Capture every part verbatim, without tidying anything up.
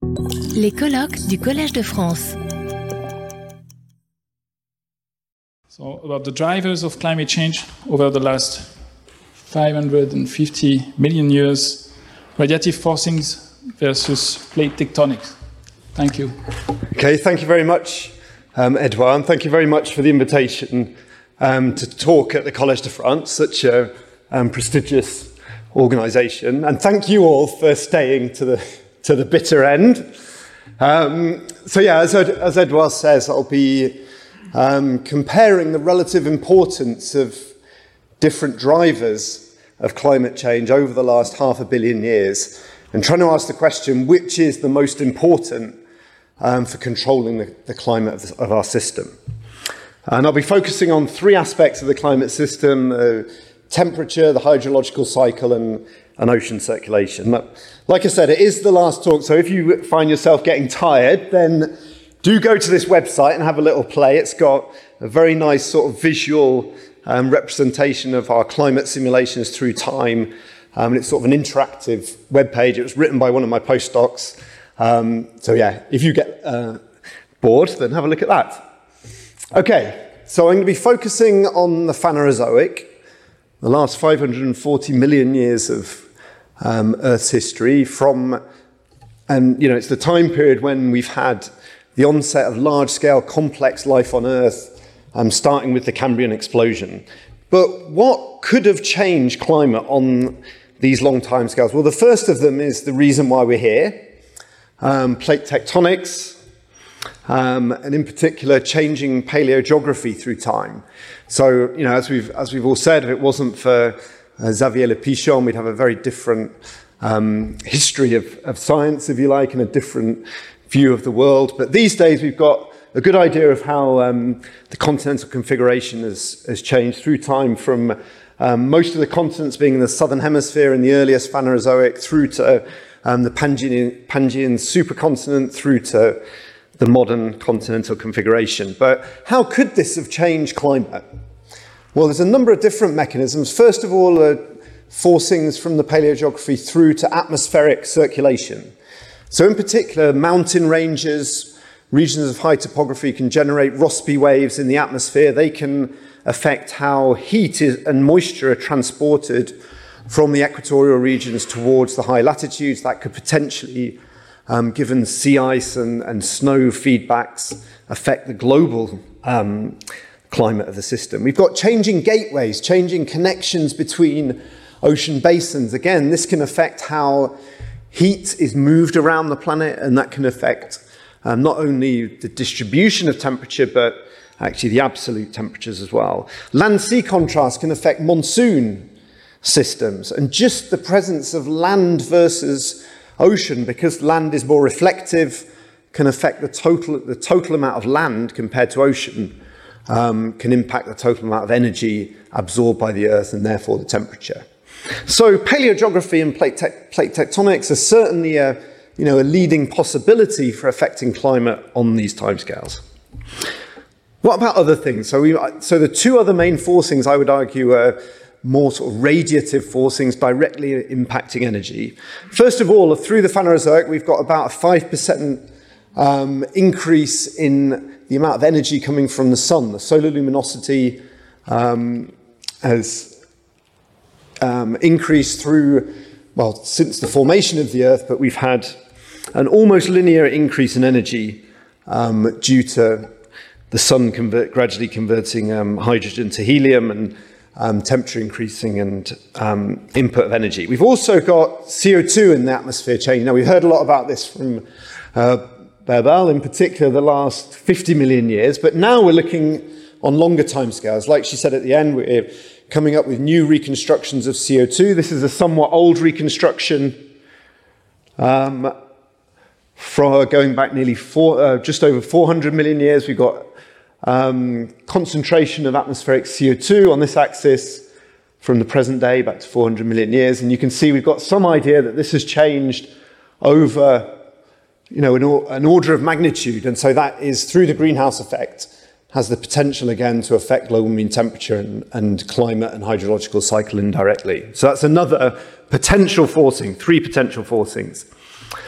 Les colloques du Collège de France. So, about the drivers of climate change over the last five hundred fifty million years, radiative forcings versus plate tectonics. Thank you. Okay, thank you very much, um, Edouard, and thank you very much for the invitation um, to talk at the Collège de France, such a um, prestigious organisation, and thank you all for staying to the to the bitter end. Um, so yeah, as, Ed, as Edouard says, I'll be um, comparing the relative importance of different drivers of climate change over the last half a billion years, and trying to ask the question, which is the most important um, for controlling the, the climate of, the, of our system? And I'll be focusing on three aspects of the climate system: the temperature, the hydrological cycle, and, and ocean circulation. But like I said, it is the last talk, so if you find yourself getting tired, then do go to this website and have a little play. It's got a very nice sort of visual um, representation of our climate simulations through time. Um, and it's sort of an interactive web page. It was written by one of my postdocs. Um, so yeah, if you get uh, bored, then have a look at that. Okay, so I'm going to be focusing on the Phanerozoic, the last five hundred forty million years of um, Earth's history. From, and you know, it's the time period when we've had the onset of large-scale complex life on Earth, um, starting with the Cambrian explosion. But what could have changed climate on these long timescales? Well, the first of them is the reason why we're here, um, plate tectonics, um, and in particular, changing paleogeography through time. So, you know, as we've as we've all said, if it wasn't for uh, Xavier Le Pichon, we'd have a very different um, history of, of science, if you like, and a different view of the world. But these days, we've got a good idea of how um, the continental configuration has, has changed through time, from um, most of the continents being in the southern hemisphere in the earliest Phanerozoic, through to um, the Pangean, Pangean supercontinent, through to the modern continental configuration. But how could this have changed climate? Well, there's a number of different mechanisms. First of all, uh, forcings from the paleogeography through to atmospheric circulation. So in particular, mountain ranges, regions of high topography can generate Rossby waves in the atmosphere. They can affect how heat is, and moisture are transported from the equatorial regions towards the high latitudes. That could potentially, um, given sea ice and, and snow feedbacks, affect the global um, climate of the system. We've got changing gateways, changing connections between ocean basins. Again, this can affect how heat is moved around the planet, and that can affect um, not only the distribution of temperature, but actually the absolute temperatures as well. Land-sea contrast can affect monsoon systems, and just the presence of land versus ocean, because land is more reflective, can affect the total, the total amount of land compared to ocean, um, can impact the total amount of energy absorbed by the Earth, and therefore the temperature. So paleogeography and plate, te plate tectonics are certainly a, you know, a leading possibility for affecting climate on these timescales. What about other things? So, we, so the two other main forcings, I would argue, are more sort of radiative forcings directly impacting energy. First of all, through the Phanerozoic, we've got about a five percent um, increase in the amount of energy coming from the sun. The solar luminosity um, has Um, increased through, well, since the formation of the Earth, but we've had an almost linear increase in energy um, due to the sun convert, gradually converting um, hydrogen to helium, and um, temperature increasing, and um, input of energy. We've also got C O two in the atmosphere changing. Now, we've heard a lot about this from uh, Berbal, in particular, the last fifty million years, but now we're looking on longer timescales. Like she said at the end, we're coming up with new reconstructions of C O two. This is a somewhat old reconstruction um, from going back nearly four, uh, just over four hundred million years. We've got um, concentration of atmospheric C O two on this axis from the present day back to four hundred million years. And you can see we've got some idea that this has changed over, you know, an, an order of magnitude. And so that is through the greenhouse effect, has the potential again to affect global mean temperature and, and climate and hydrological cycle indirectly. So that's another potential forcing, three potential forcings.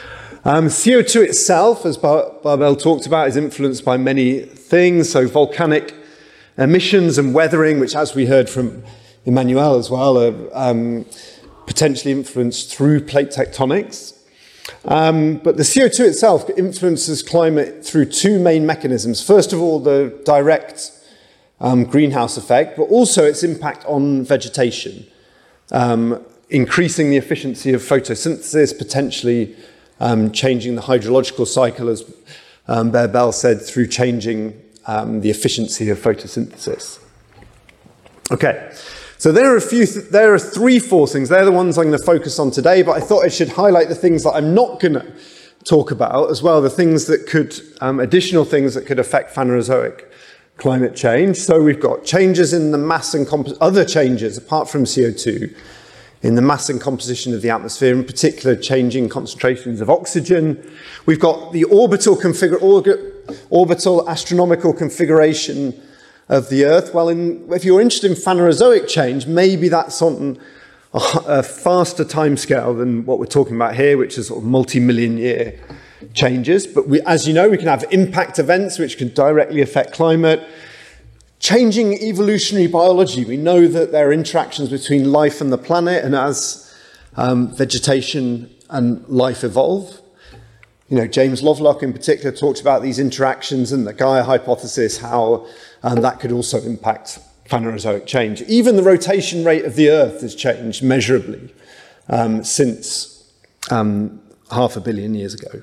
Um, C O two itself, as Bar Barbel talked about, is influenced by many things, so volcanic emissions and weathering, which, as we heard from Emmanuel as well, are um, potentially influenced through plate tectonics. Um, but the C O two itself influences climate through two main mechanisms. First of all, the direct um, greenhouse effect, but also its impact on vegetation, um, increasing the efficiency of photosynthesis, potentially um, changing the hydrological cycle, as um, Barbel said, through changing um, the efficiency of photosynthesis. Okay. So there are a few, th there are three forcings. They're the ones I'm going to focus on today, but I thought I should highlight the things that I'm not going to talk about as well, the things that could, um, additional things that could affect Phanerozoic climate change. So we've got changes in the mass and other changes apart from C O two in the mass and composition of the atmosphere, in particular changing concentrations of oxygen. We've got the orbital, configure, orbital astronomical configuration of the Earth. Well, in, if you're interested in Phanerozoic change, maybe that's on a, a faster timescale than what we're talking about here, which is sort of multi-million year changes. But we, as you know, we can have impact events which can directly affect climate. Changing evolutionary biology. We know that there are interactions between life and the planet, and as um, vegetation and life evolve. You know, James Lovelock in particular talks about these interactions and the Gaia hypothesis, how um, that could also impact Phanerozoic change. Even the rotation rate of the Earth has changed measurably um, since um, half a billion years ago.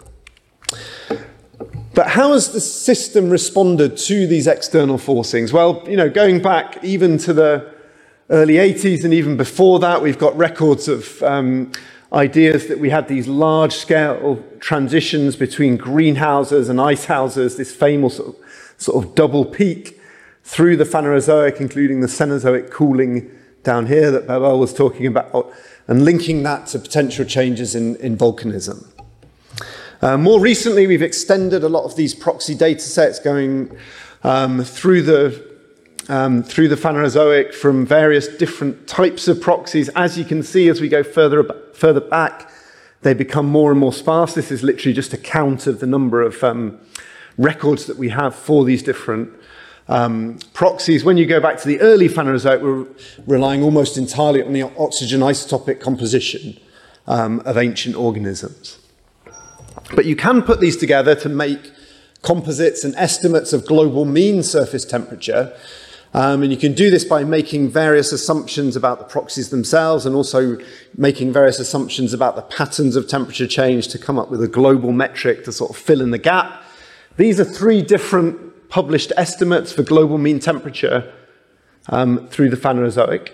But how has the system responded to these external forcings? Well, you know, going back even to the early eighties and even before that, we've got records of um, ideas that we had these large-scale transitions between greenhouses and ice houses, this famous sort of, sort of double peak through the Phanerozoic, including the Cenozoic cooling down here that Barbel was talking about, and linking that to potential changes in, in volcanism. Uh, more recently, we've extended a lot of these proxy data sets going um, through the um, through the Phanerozoic from various different types of proxies. As you can see, as we go further further back, they become more and more sparse. This is literally just a count of the number of um, records that we have for these different um, proxies. When you go back to the early Phanerozoic, we're relying almost entirely on the oxygen isotopic composition um, of ancient organisms. But you can put these together to make composites and estimates of global mean surface temperature. Um, and you can do this by making various assumptions about the proxies themselves and also making various assumptions about the patterns of temperature change to come up with a global metric to sort of fill in the gap. These are three different published estimates for global mean temperature um, through the Phanerozoic.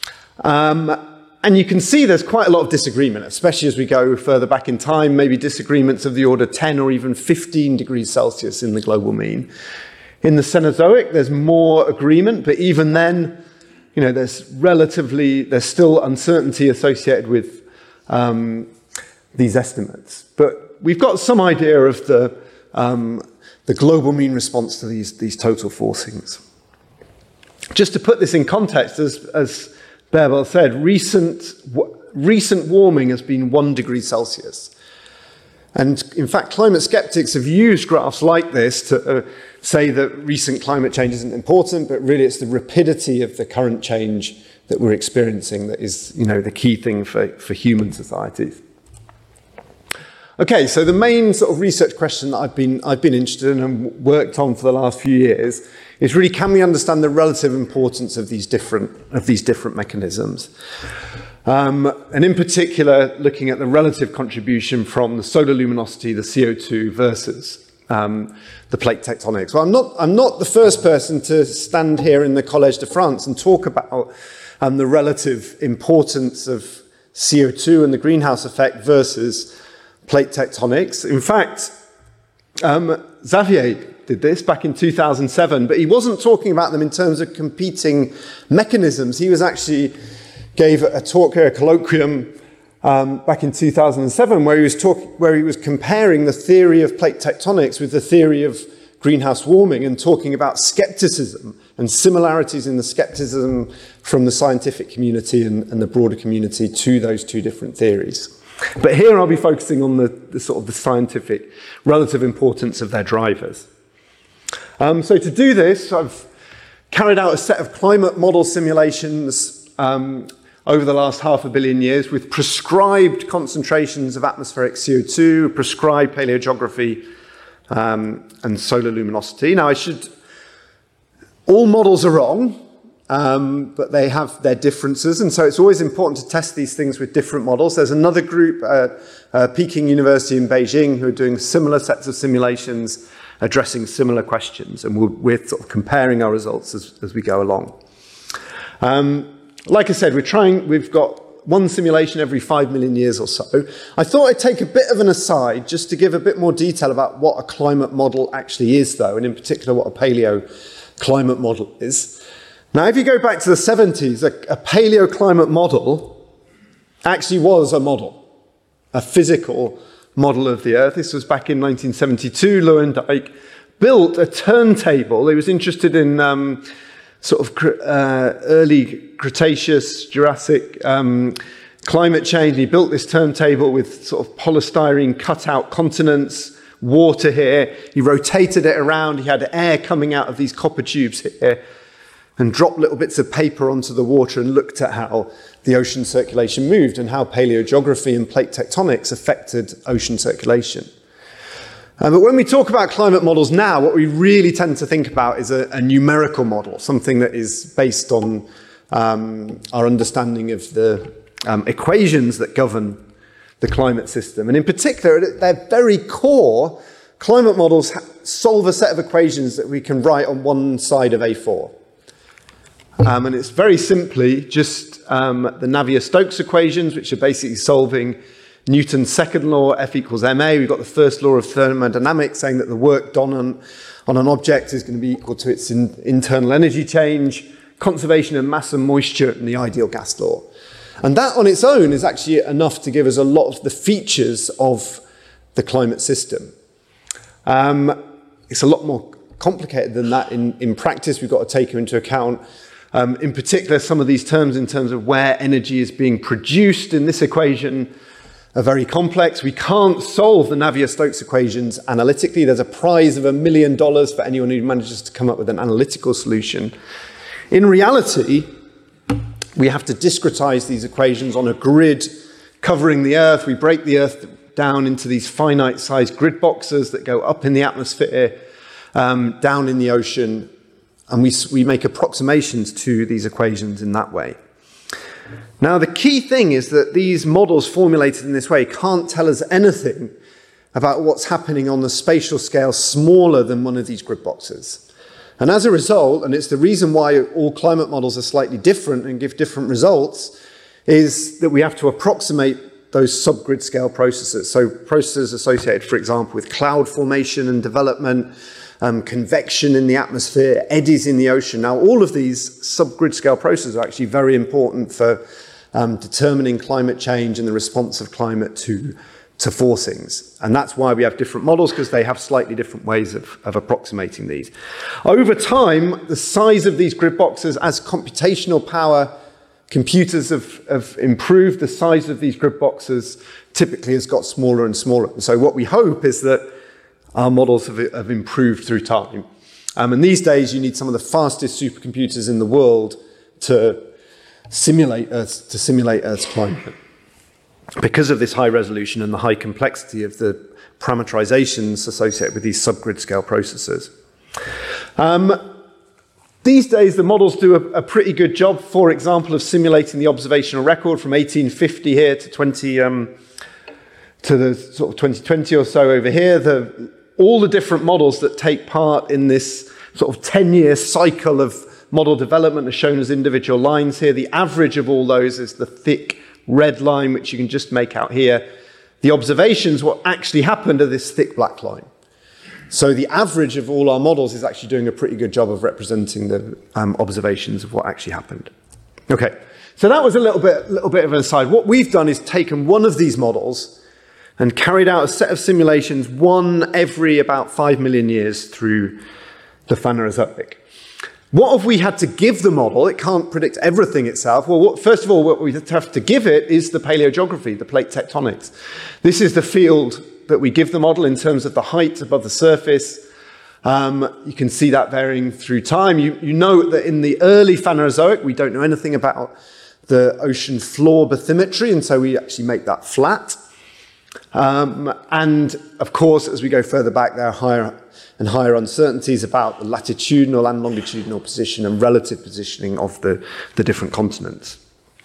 Um, And you can see there's quite a lot of disagreement, especially as we go further back in time, maybe disagreements of the order ten or even fifteen degrees Celsius in the global mean. In the Cenozoic, there's more agreement, but even then, you know, there's relatively, there's still uncertainty associated with um, these estimates. But we've got some idea of the, um, the global mean response to these, these total forcings. Just to put this in context, as, as Barbel said, recent, recent warming has been one degree Celsius. And in fact, climate skeptics have used graphs like this to uh, say that recent climate change isn't important, but really it's the rapidity of the current change that we're experiencing that is, you know, the key thing for, for human societies. Okay, so the main sort of research question that I've been, I've been interested in and worked on for the last few years is really, can we understand the relative importance of these different, of these different mechanisms? Um, and in particular, looking at the relative contribution from the solar luminosity, the C O two, versus um, the plate tectonics. Well, I'm not, I'm not the first person to stand here in the Collège de France and talk about um, the relative importance of C O two and the greenhouse effect versus plate tectonics. In fact, um, Xavier did this back in two thousand seven, but he wasn't talking about them in terms of competing mechanisms. He was actually gave a talk here, a colloquium, um, back in two thousand seven, where he was talk, where he was comparing the theory of plate tectonics with the theory of greenhouse warming and talking about skepticism and similarities in the skepticism from the scientific community and, and the broader community to those two different theories. But here I'll be focusing on the, the sort of the scientific relative importance of their drivers. Um, so to do this, I've carried out a set of climate model simulations um, over the last half a billion years with prescribed concentrations of atmospheric C O two, prescribed paleogeography, um, and solar luminosity. Now, I should... All models are wrong. Um, but they have their differences, and so it's always important to test these things with different models. There's another group at uh, Peking University in Beijing who are doing similar sets of simulations, addressing similar questions, and we're, we're sort of comparing our results as, as we go along. Um, like I said, we're trying, we've got one simulation every five million years or so. I thought I'd take a bit of an aside just to give a bit more detail about what a climate model actually is, though, and in particular what a paleo climate model is. Now, if you go back to the seventies, a, a paleoclimate model actually was a model, a physical model of the Earth. This was back in nineteen seventy-two. Lewandijk built a turntable. He was interested in um, sort of uh, early Cretaceous, Jurassic um, climate change. And he built this turntable with sort of polystyrene cut-out continents, water here. He rotated it around. He had air coming out of these copper tubes here, and dropped little bits of paper onto the water and looked at how the ocean circulation moved and how paleogeography and plate tectonics affected ocean circulation. Uh, but when we talk about climate models now, what we really tend to think about is a, a numerical model, something that is based on um, our understanding of the um, equations that govern the climate system. And in particular, at their very core, climate models solve a set of equations that we can write on one side of A four. Um, and it's very simply just um, the Navier-Stokes equations, which are basically solving Newton's second law, F equals ma. We've got the first law of thermodynamics saying that the work done on, on an object is going to be equal to its in, internal energy change, conservation of mass and moisture, and the ideal gas law. And that on its own is actually enough to give us a lot of the features of the climate system. Um, it's a lot more complicated than that in, in practice. We've got to take into account Um, in particular, some of these terms in terms of where energy is being produced in this equation are very complex. We can't solve the Navier-Stokes equations analytically. There's a prize of a million dollars for anyone who manages to come up with an analytical solution. In reality, we have to discretize these equations on a grid covering the Earth. We break the Earth down into these finite-sized grid boxes that go up in the atmosphere, um, down in the ocean, and we, we make approximations to these equations in that way. Now, the key thing is that these models formulated in this way can't tell us anything about what's happening on the spatial scale smaller than one of these grid boxes. And as a result, and it's the reason why all climate models are slightly different and give different results, is that we have to approximate those subgrid scale processes. So processes associated, for example, with cloud formation and development, Um, convection in the atmosphere, eddies in the ocean. Now, all of these subgrid scale processes are actually very important for um, determining climate change and the response of climate to, to forcings. And that's why we have different models, because they have slightly different ways of, of approximating these. Over time, the size of these grid boxes, as computational power, computers have, have improved, the size of these grid boxes typically has got smaller and smaller. And so what we hope is that our models have, have improved through time. Um, and these days, you need some of the fastest supercomputers in the world to simulate Earth, to simulate Earth's climate, because of this high resolution and the high complexity of the parameterizations associated with these subgrid scale processes. Um, these days, the models do a, a pretty good job, for example, of simulating the observational record from eighteen fifty here to twenty um, to the sort of twenty twenty or so over here. The all the different models that take part in this sort of ten-year cycle of model development are shown as individual lines here. The average of all those is the thick red line, which you can just make out here. The observations, what actually happened, are this thick black line. So the average of all our models is actually doing a pretty good job of representing the um, observations of what actually happened. Okay, so that was a little bit, little bit of an aside. What we've done is taken one of these models and carried out a set of simulations, one every about five million years through the Phanerozoic. What have we had to give the model? It can't predict everything itself. Well, what, first of all, what we have to give it is the paleogeography, the plate tectonics. This is the field that we give the model in terms of the height above the surface. Um, you can see that varying through time. You, you know that in the early Phanerozoic, we don't know anything about the ocean floor bathymetry, and so we actually make that flat. Um, and of course, as we go further back, there are higher and higher uncertainties about the latitudinal and longitudinal position and relative positioning of the, the different continents.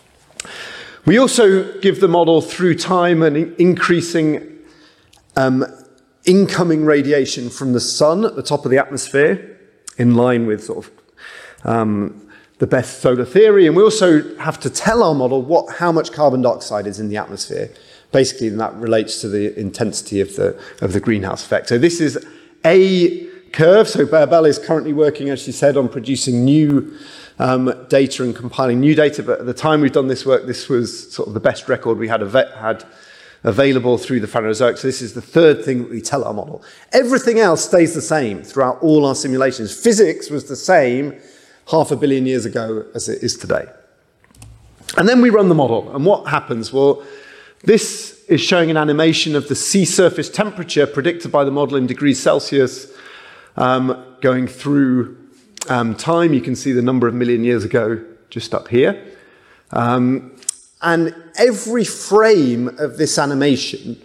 We also give the model through time an increasing um, incoming radiation from the sun at the top of the atmosphere, in line with sort of um, the best solar theory. And we also have to tell our model what, how much carbon dioxide is in the atmosphere. Basically, and that relates to the intensity of the, of the greenhouse effect. So this is a curve. So Bärbel is currently working, as she said, on producing new um, data and compiling new data. But at the time we've done this work, this was sort of the best record we had, had available through the Phanerozoic. So this is the third thing that we tell our model. Everything else stays the same throughout all our simulations. Physics was the same half a billion years ago as it is today. And then we run the model. And what happens? Well, this is showing an animation of the sea surface temperature predicted by the model in degrees Celsius um, going through um, time. You can see the number of million years ago just up here. Um, and every frame of this animation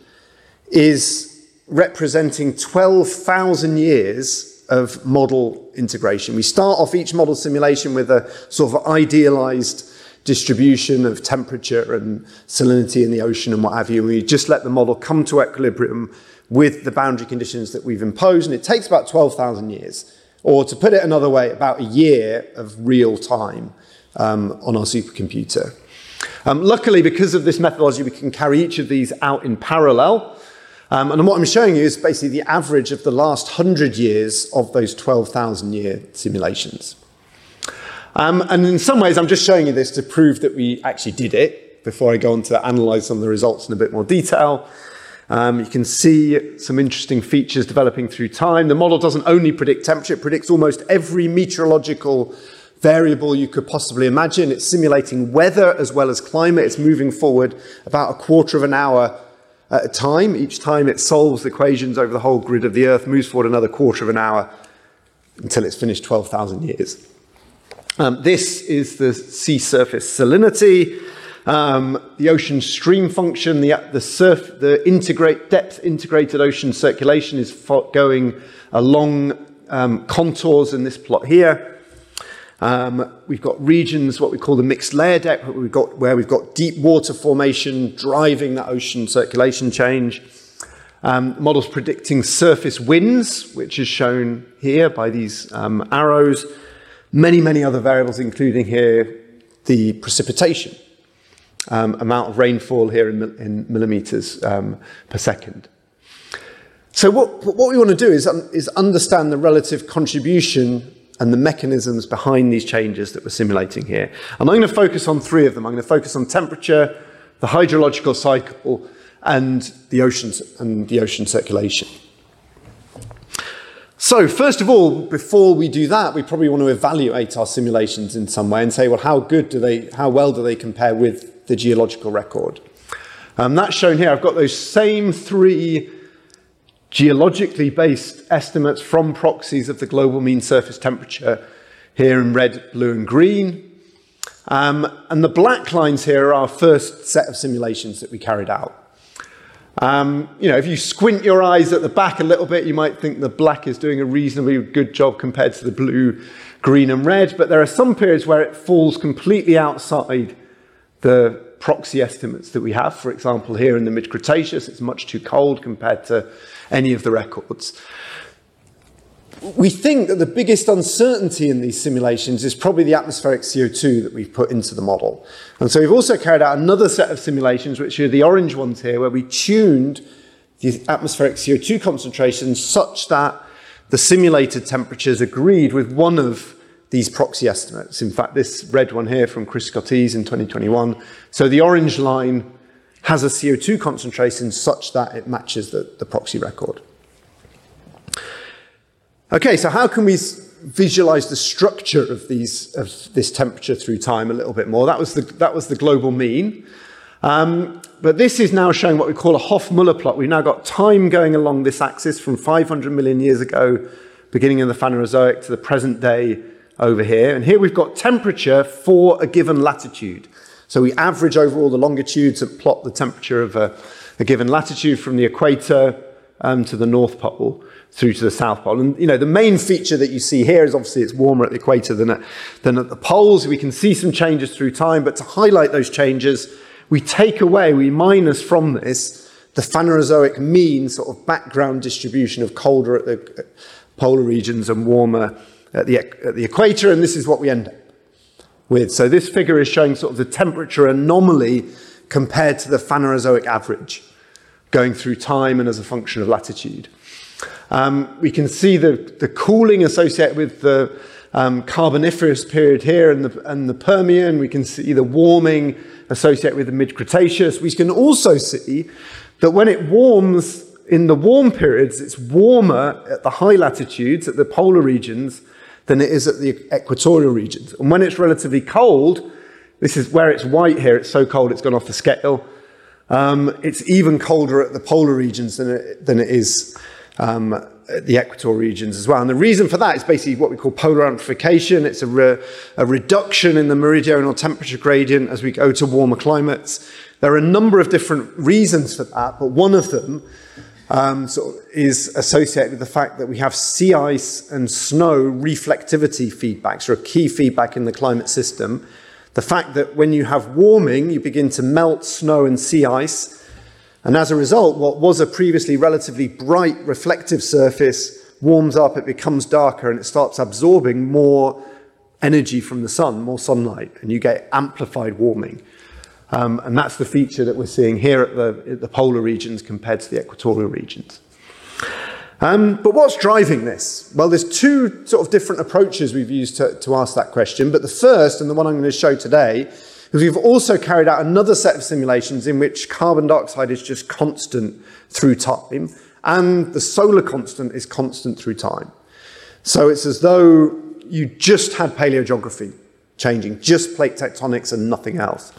is representing twelve thousand years of model integration. We start off each model simulation with a sort of idealized distribution of temperature and salinity in the ocean and what have you. We just let the model come to equilibrium with the boundary conditions that we've imposed, and it takes about twelve thousand years, or to put it another way, about a year of real time um, on our supercomputer. Um, luckily, because of this methodology, we can carry each of these out in parallel. Um, and what I'm showing you is basically the average of the last hundred years of those twelve thousand year simulations. Um, and in some ways, I'm just showing you this to prove that we actually did it before I go on to analyze some of the results in a bit more detail. Um, you can see some interesting features developing through time. The model doesn't only predict temperature, it predicts almost every meteorological variable you could possibly imagine. It's simulating weather as well as climate. It's moving forward about a quarter of an hour at a time. Each time it solves equations over the whole grid of the Earth, moves forward another quarter of an hour until it's finished twelve thousand years. Um, this is the sea surface salinity, um, the ocean stream function, the, the, surf, the integrate, depth integrated ocean circulation is going along um, contours in this plot here. Um, we've got regions, what we call the mixed layer depth, where we've got, where we've got deep water formation driving that ocean circulation change. Um, the model's predicting surface winds, which is shown here by these um, arrows. Many, many other variables, including here the precipitation, um, amount of rainfall here in, in millimeters um, per second. So what, what we want to do is, um, is understand the relative contribution and the mechanisms behind these changes that we're simulating here. And I'm going to focus on three of them. I'm going to focus on temperature, the hydrological cycle, and the oceans and the ocean circulation. So first of all, before we do that, we probably want to evaluate our simulations in some way and say, well, how good do they, how well do they compare with the geological record? Um, that's shown here. I've got those same three geologically based estimates from proxies of the global mean surface temperature here in red, blue, and green. Um, and the black lines here are our first set of simulations that we carried out. Um, you know, if you squint your eyes at the back a little bit, you might think the black is doing a reasonably good job compared to the blue, green, and red, but there are some periods where it falls completely outside the proxy estimates that we have. For example, here in the mid-Cretaceous, it's much too cold compared to any of the records. We think that the biggest uncertainty in these simulations is probably the atmospheric C O two that we've put into the model. And so we've also carried out another set of simulations, which are the orange ones here, where we tuned the atmospheric C O two concentrations such that the simulated temperatures agreed with one of these proxy estimates. In fact, this red one here from Chris Scotese in twenty twenty-one. So the orange line has a C O two concentration such that it matches the, the proxy record. Okay, so how can we visualize the structure of these of this temperature through time a little bit more. That was the that was the global mean. Um, but this is now showing what we call a Hoff-Muller plot. We've now got time going along this axis from five hundred million years ago, beginning in the Phanerozoic, to the present day over here. And here we've got temperature for a given latitude. So we average over all the longitudes and plot the temperature of a, a given latitude from the equator um, to the North Pole through to the South Pole. And, you know, the main feature that you see here is obviously it's warmer at the equator than at, than at the poles. We can see some changes through time, but to highlight those changes, we take away, we minus from this, the Phanerozoic mean sort of background distribution of colder at the polar regions and warmer at the, at the equator, and this is what we end up with. So this figure is showing sort of the temperature anomaly compared to the Phanerozoic average, going through time and as a function of latitude. Um, we can see the, the cooling associated with the um, Carboniferous period here and the, and the Permian. We can see the warming associated with the mid-Cretaceous. We can also see that when it warms in the warm periods, it's warmer at the high latitudes, at the polar regions, than it is at the equatorial regions. And when it's relatively cold, this is where it's white here, it's so cold it's gone off the scale. Um, it's even colder at the polar regions than it, than it is um, at the equatorial regions as well. And the reason for that is basically what we call polar amplification. It's a, re a reduction in the meridional temperature gradient as we go to warmer climates. There are a number of different reasons for that, but one of them um, sort of is associated with the fact that we have sea ice and snow reflectivity feedbacks, or a key feedback in the climate system. The fact that when you have warming, you begin to melt snow and sea ice, and as a result, what was a previously relatively bright reflective surface warms up, it becomes darker, and it starts absorbing more energy from the sun, more sunlight, and you get amplified warming. Um, and that's the feature that we're seeing here at the, at the polar regions compared to the equatorial regions. Um, but what's driving this? Well, there's two sort of different approaches we've used to, to ask that question. But the first, and the one I'm going to show today, is we've also carried out another set of simulations in which carbon dioxide is just constant through time, and the solar constant is constant through time. So it's as though you just had paleogeography changing, just plate tectonics and nothing else.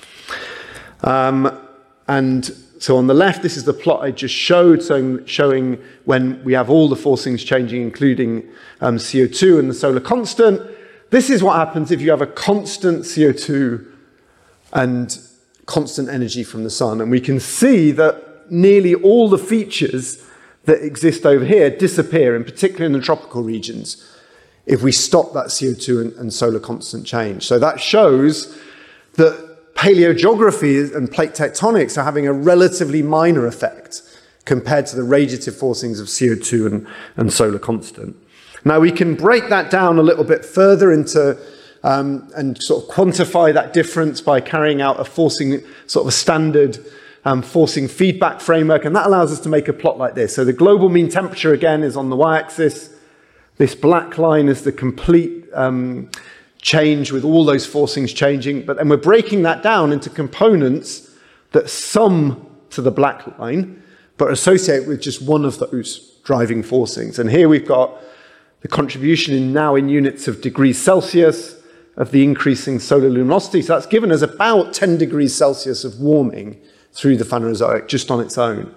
Um, and so on the left, this is the plot I just showed, so showing when we have all the forcings changing, including um, C O two and the solar constant. This is what happens if you have a constant C O two and constant energy from the sun. And we can see that nearly all the features that exist over here disappear, in particular in the tropical regions, if we stop that C O two and, and solar constant change. So that shows that paleogeography and plate tectonics are having a relatively minor effect compared to the radiative forcings of C O two and, and solar constant. Now we can break that down a little bit further into um, and sort of quantify that difference by carrying out a forcing, sort of a standard um, forcing feedback framework, and that allows us to make a plot like this. So the global mean temperature again is on the y-axis. This black line is the complete um, change with all those forcings changing, but then we're breaking that down into components that sum to the black line, but associate with just one of those driving forcings. And here we've got the contribution in now in units of degrees Celsius of the increasing solar luminosity. So that's given us about ten degrees Celsius of warming through the Phanerozoic just on its own.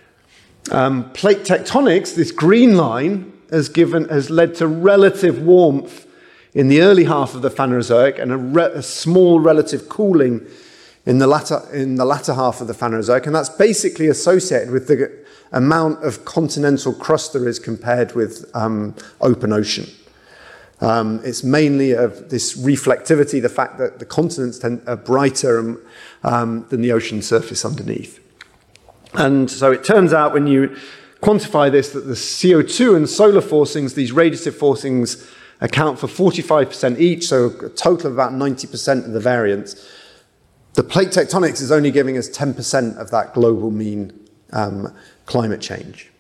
Um, plate tectonics, this green line, has given has led to relative warmth in the early half of the Phanerozoic and a, re a small relative cooling in the latter in the latter half of the Phanerozoic, and that's basically associated with the amount of continental crust there is compared with um, open ocean. Um, it's mainly of this reflectivity, the fact that the continents tend, are brighter um, than the ocean surface underneath. And so it turns out when you quantify this that the C O two and solar forcings, these radiative forcings, account for forty-five percent each, so a total of about ninety percent of the variance. The plate tectonics is only giving us ten percent of that global mean um, climate change.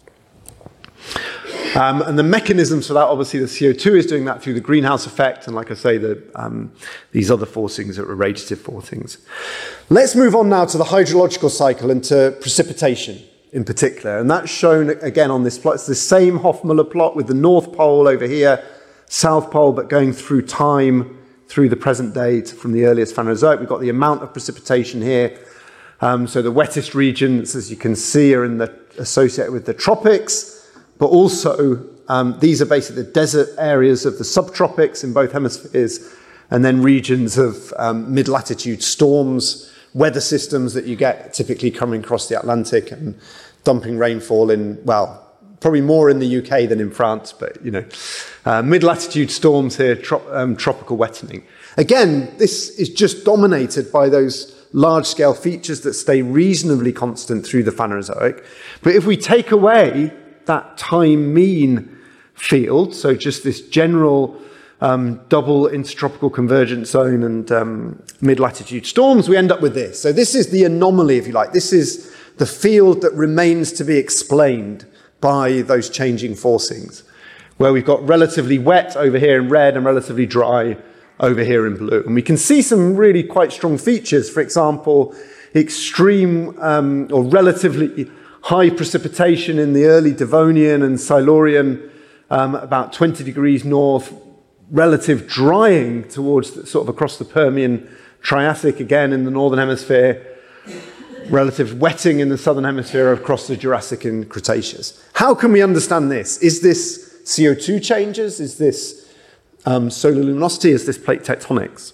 Um, and the mechanisms for that, obviously the C O two is doing that through the greenhouse effect, and like I say, the, um, these other forcings are radiative forcings. Let's move on now to the hydrological cycle and to precipitation in particular, and that's shown again on this plot. It's the same Hoff-Muller plot with the North Pole over here South Pole, but going through time, through the present day to, from the earliest Phanerozoic. We've got the amount of precipitation here. Um, so the wettest regions, as you can see, are in the, associated with the tropics, but also um, these are basically the desert areas of the subtropics in both hemispheres, and then regions of um, mid-latitude storms, weather systems that you get typically coming across the Atlantic and dumping rainfall in, well, probably more in the U K than in France, but, you know, uh, mid-latitude storms here, tro um, tropical wettening. Again, this is just dominated by those large-scale features that stay reasonably constant through the Phanerozoic. But if we take away that time mean field, so just this general um, double intertropical convergence zone and um, mid-latitude storms, we end up with this. So this is the anomaly, if you like. This is the field that remains to be explained by those changing forcings, where we've got relatively wet over here in red and relatively dry over here in blue. And we can see some really quite strong features. For example, extreme um, or relatively high precipitation in the early Devonian and Silurian, um, about twenty degrees north, relative drying towards the, sort of across the Permian Triassic again in the northern hemisphere, relative wetting in the southern hemisphere across the Jurassic and Cretaceous. How can we understand this? Is this C O two changes? Is this um, solar luminosity? Is this plate tectonics?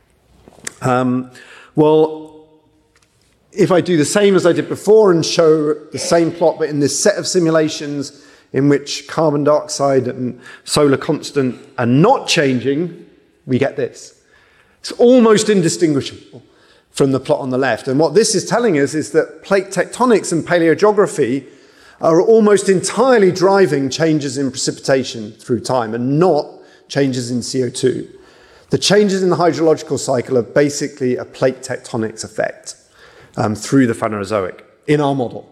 Um, well, if I do the same as I did before and show the same plot, but in this set of simulations in which carbon dioxide and solar constant are not changing, we get this. It's almost indistinguishable from the plot on the left. And what this is telling us is that plate tectonics and paleogeography are almost entirely driving changes in precipitation through time and not changes in C O two. The changes in the hydrological cycle are basically a plate tectonics effect um, through the Phanerozoic in our model.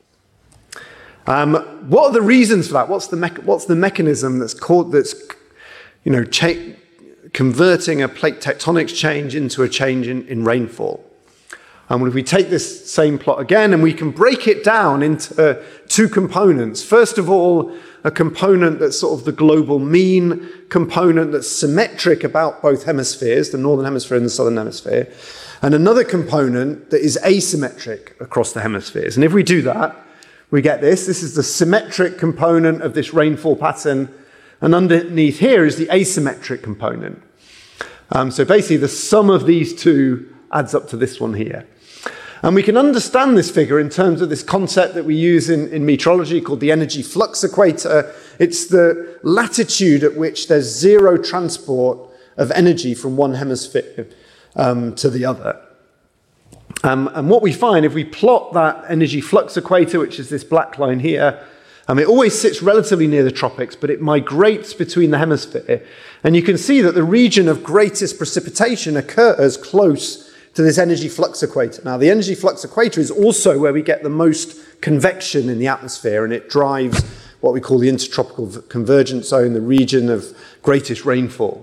Um, what are the reasons for that? What's the, me what's the mechanism that's, called, that's you know, converting a plate tectonics change into a change in, in rainfall? And if we take this same plot again, and we can break it down into uh, two components. First of all, a component that's sort of the global mean component that's symmetric about both hemispheres, the northern hemisphere and the southern hemisphere, and another component that is asymmetric across the hemispheres. And if we do that, we get this. This is the symmetric component of this rainfall pattern, and underneath here is the asymmetric component. Um, so basically, the sum of these two adds up to this one here. And we can understand this figure in terms of this concept that we use in, in meteorology called the energy flux equator. It's the latitude at which there's zero transport of energy from one hemisphere um, to the other. Um, and what we find, if we plot that energy flux equator, which is this black line here, um, it always sits relatively near the tropics, but it migrates between the hemisphere. And you can see that the region of greatest precipitation occurs close to this energy flux equator. Now, the energy flux equator is also where we get the most convection in the atmosphere, and it drives what we call the intertropical convergence zone, the region of greatest rainfall.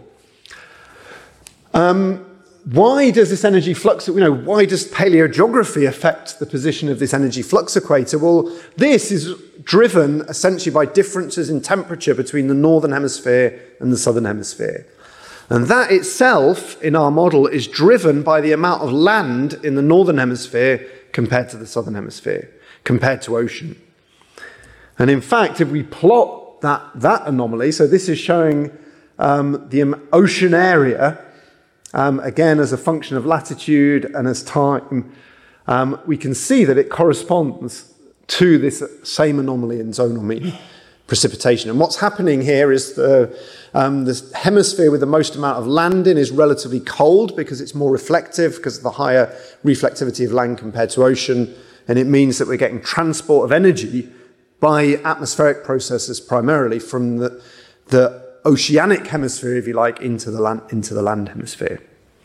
Um, why does this energy flux, you know, why does paleogeography affect the position of this energy flux equator? Well, this is driven essentially by differences in temperature between the northern hemisphere and the southern hemisphere. And that itself, in our model, is driven by the amount of land in the northern hemisphere compared to the southern hemisphere, compared to ocean. And in fact, if we plot that, that anomaly, so this is showing um, the ocean area, um, again, as a function of latitude and as time, um, we can see that it corresponds to this same anomaly in zonal mean precipitation. And what's happening here is the, um, the hemisphere with the most amount of land in is relatively cold because it's more reflective, because of the higher reflectivity of land compared to ocean. And it means that we're getting transport of energy by atmospheric processes primarily from the, the oceanic hemisphere, if you like, into the land, into the land hemisphere.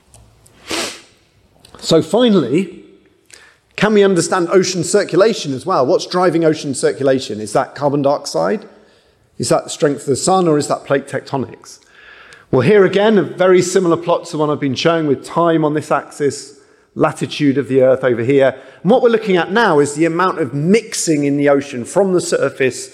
So finally, can we understand ocean circulation as well? What's driving ocean circulation? Is that carbon dioxide? Is that the strength of the sun, or is that plate tectonics? Well, here again, a very similar plot to the one I've been showing with time on this axis, latitude of the Earth over here. And what we're looking at now is the amount of mixing in the ocean from the surface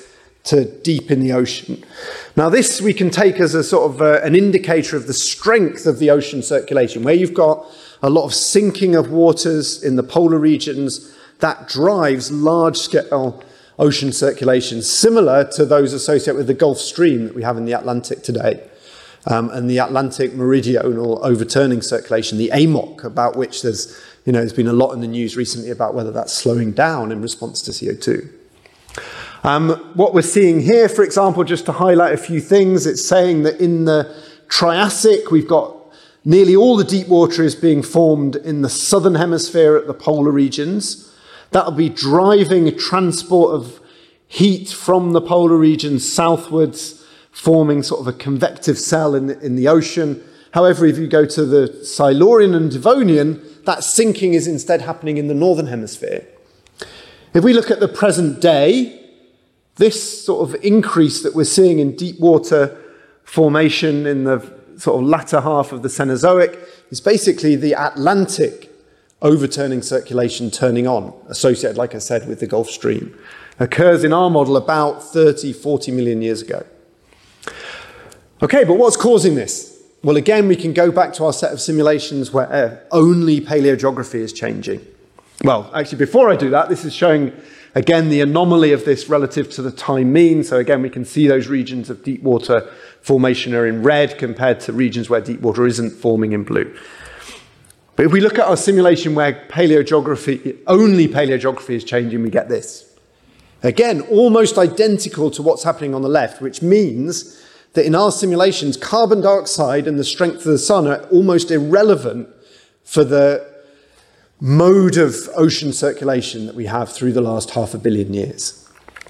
to deep in the ocean. Now this we can take as a sort of uh, an indicator of the strength of the ocean circulation, where you've got a lot of sinking of waters in the polar regions that drives large-scale ocean circulation, similar to those associated with the Gulf Stream that we have in the Atlantic today, um, and the Atlantic meridional overturning circulation, the A M O C, about which there's, you know, there's been a lot in the news recently about whether that's slowing down in response to C O two. Um, what we're seeing here, for example, just to highlight a few things, it's saying that in the Triassic, we've got nearly all the deep water is being formed in the southern hemisphere at the polar regions. That'll be driving a transport of heat from the polar regions southwards, forming sort of a convective cell in the, in the ocean. However, if you go to the Silurian and Devonian, that sinking is instead happening in the northern hemisphere. If we look at the present day, this sort of increase that we're seeing in deep water formation in the sort of latter half of the Cenozoic is basically the Atlantic overturning circulation turning on, associated, like I said, with the Gulf Stream. Occurs in our model about thirty, forty million years ago. Okay, but what's causing this? Well, again, we can go back to our set of simulations where only paleogeography is changing. Well, actually, before I do that, this is showing, again, the anomaly of this relative to the time mean. So again, we can see those regions of deep water formation are in red compared to regions where deep water isn't forming in blue. But if we look at our simulation where paleogeography, only paleogeography is changing, we get this. Again, almost identical to what's happening on the left, which means that in our simulations, carbon dioxide and the strength of the sun are almost irrelevant for the mode of ocean circulation that we have through the last half a billion years.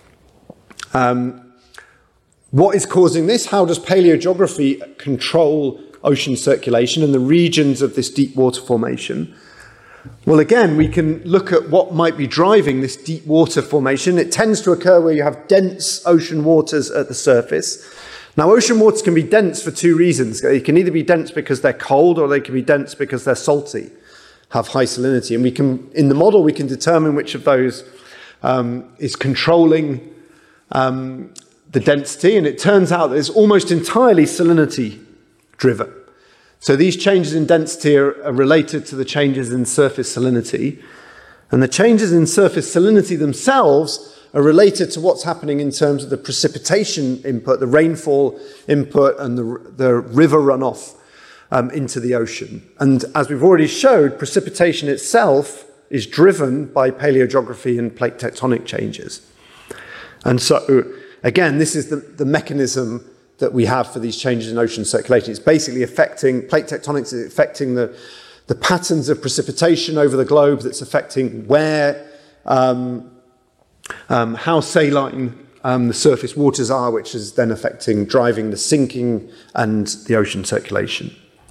Um, what is causing this? How does paleogeography control ocean circulation and the regions of this deep water formation? Well, again, we can look at what might be driving this deep water formation. It tends to occur where you have dense ocean waters at the surface. Now, ocean waters can be dense for two reasons. They can either be dense because they're cold, or they can be dense because they're salty, have high salinity. And we can, in the model, we can determine which of those um, is controlling um, the density. And it turns out that it's almost entirely salinity driven. So these changes in density are, are related to the changes in surface salinity. And the changes in surface salinity themselves are related to what's happening in terms of the precipitation input, the rainfall input, and the, the river runoff um, into the ocean. And as we've already showed, precipitation itself is driven by paleogeography and plate tectonic changes. And so, again, this is the, the mechanism that we have for these changes in ocean circulation. It's basically affecting, plate tectonics is affecting the, the patterns of precipitation over the globe, that's affecting where, um, um, how saline um, the surface waters are, which is then affecting, driving the sinking and the ocean circulation.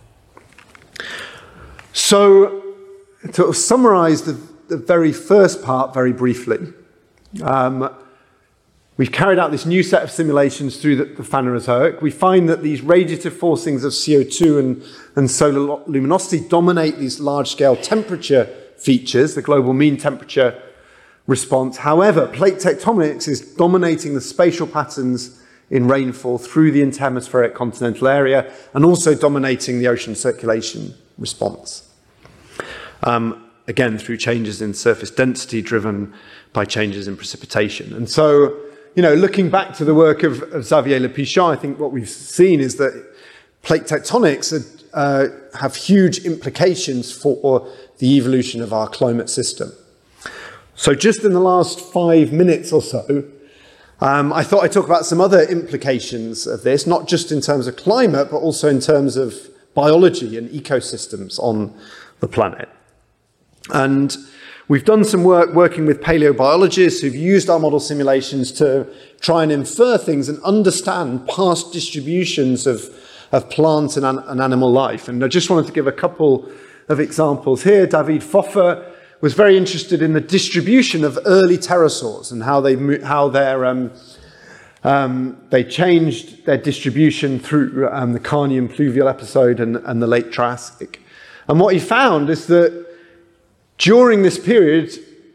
So, to summarize the, the very first part very briefly, um, we've carried out this new set of simulations through the, the Phanerozoic. We find that these radiative forcings of C O two and, and solar luminosity dominate these large-scale temperature features, the global mean temperature response. However, plate tectonics is dominating the spatial patterns in rainfall through the interhemispheric continental area, and also dominating the ocean circulation response. Um, again, through changes in surface density driven by changes in precipitation. And so, you know, looking back to the work of, of Xavier Le Pichon, I think what we've seen is that plate tectonics are, uh, have huge implications for the evolution of our climate system. So just in the last five minutes or so, um, I thought I'd talk about some other implications of this, not just in terms of climate, but also in terms of biology and ecosystems on the planet. And we've done some work working with paleobiologists who've used our model simulations to try and infer things and understand past distributions of, of plant and, an, and animal life. And I just wanted to give a couple of examples here. David Pfoffer was very interested in the distribution of early pterosaurs and how they how their um, um, they changed their distribution through um, the Carnian pluvial episode and, and the late Triassic. And what he found is that during this period,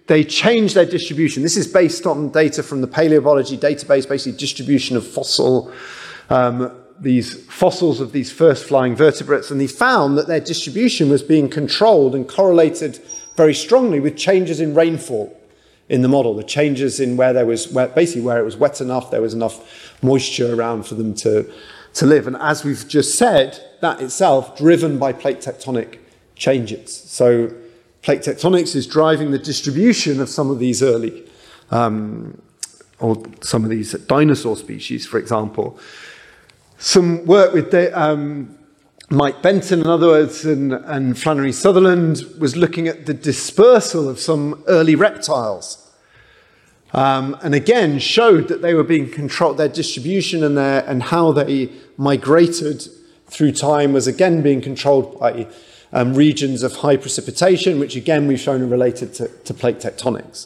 they change their distribution. This is based on data from the paleobiology database, basically distribution of fossil, um, these fossils of these first flying vertebrates, and they found that their distribution was being controlled and correlated very strongly with changes in rainfall in the model, the changes in where there was, where, basically where it was wet enough, there was enough moisture around for them to, to live. And as we've just said, that itself driven by plate tectonic changes. So plate tectonics is driving the distribution of some of these early, um, or some of these dinosaur species, for example. Some work with the, um, Mike Benton, in other words, and, and Flannery Sutherland was looking at the dispersal of some early reptiles. Um, and again, showed that they were being controlled, their distribution and, their, and how they migrated through time was again being controlled by um, regions of high precipitation, which again we've shown are related to, to plate tectonics.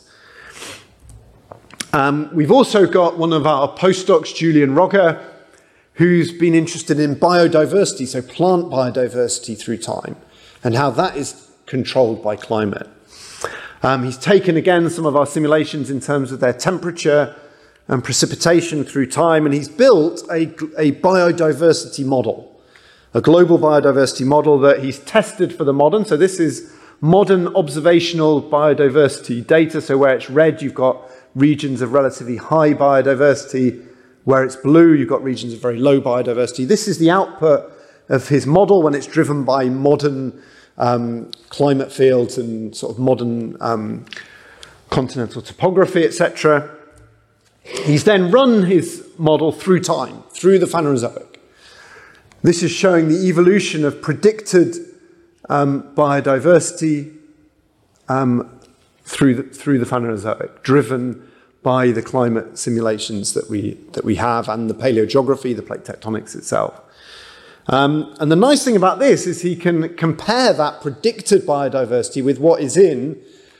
Um, we've also got one of our postdocs, Julian Rogger, who's been interested in biodiversity, so plant biodiversity through time, and how that is controlled by climate. Um, he's taken, again, some of our simulations in terms of their temperature and precipitation through time, and he's built a, a biodiversity model, a global biodiversity model that he's tested for the modern. So this is modern observational biodiversity data. So where it's red, you've got regions of relatively high biodiversity. Where it's blue, you've got regions of very low biodiversity. This is the output of his model when it's driven by modern um, climate fields and sort of modern um, continental topography, et cetera. He's then run his model through time, through the Phanerozoic. This is showing the evolution of predicted um, biodiversity um, through the, through the Phanerozoic, driven by the climate simulations that we, that we have and the paleogeography, the plate tectonics itself. Um, and the nice thing about this is he can compare that predicted biodiversity with what is in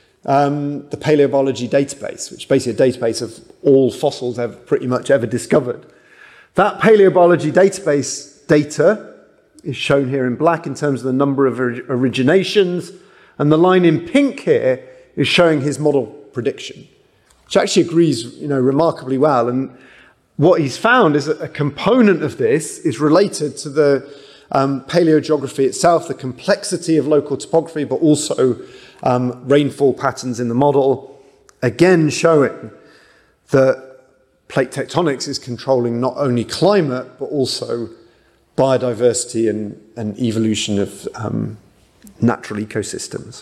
um, the paleobiology database, which is basically a database of all fossils ever, pretty much ever discovered. That paleobiology database data is shown here in black in terms of the number of or- originations, and the line in pink here is showing his model prediction, which actually agrees, you know, remarkably well. And what he's found is that a component of this is related to the um, paleogeography itself, the complexity of local topography, but also um, rainfall patterns in the model, again showing that plate tectonics is controlling not only climate, but also biodiversity and, and evolution of um, natural ecosystems.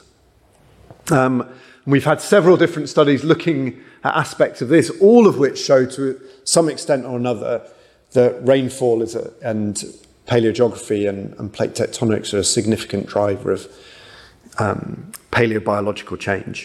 Um, we've had several different studies looking at aspects of this, all of which show to some extent or another that rainfall is a, and paleogeography and, and plate tectonics are a significant driver of um, paleobiological change.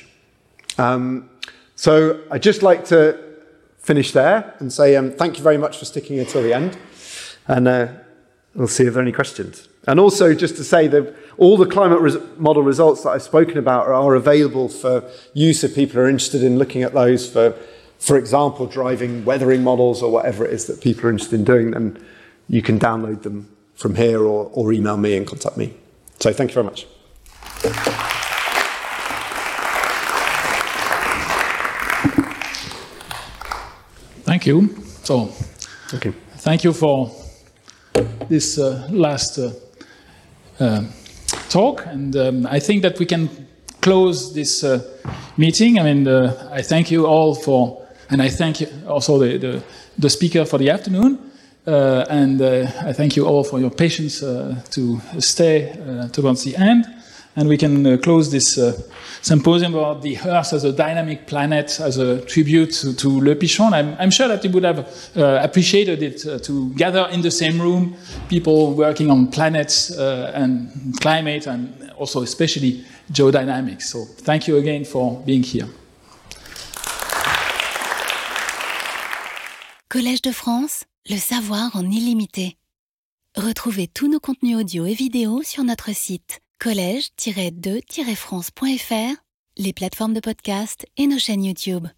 Um, so I'd just like to finish there and say um, thank you very much for sticking until the end, and uh, we'll see if there are any questions. And also just to say that all the climate res- model results that I've spoken about are, are available for use if people are interested in looking at those for, for example, driving weathering models or whatever it is that people are interested in doing. And you can download them from here or, or email me and contact me. So thank you very much. Thank you. So, Thank you. Thank you for this uh, last uh, uh, talk, and um, I think that we can close this uh, meeting. I mean, uh, I thank you all for, and I thank you also the, the, the speaker for the afternoon, uh, and uh, I thank you all for your patience uh, to stay uh, towards the end. And we can uh, close this uh, symposium about the Earth as a dynamic planet, as a tribute to, to Le Pichon. I'm, I'm sure that he would have uh, appreciated it uh, to gather in the same room people working on planets uh, and climate, and also especially geodynamics. So thank you again for being here. Collège de France, le savoir en illimité. Retrouvez tous nos contenus audio et vidéo sur notre site collège tiret de tiret france point f r, les plateformes de podcast et nos chaînes YouTube.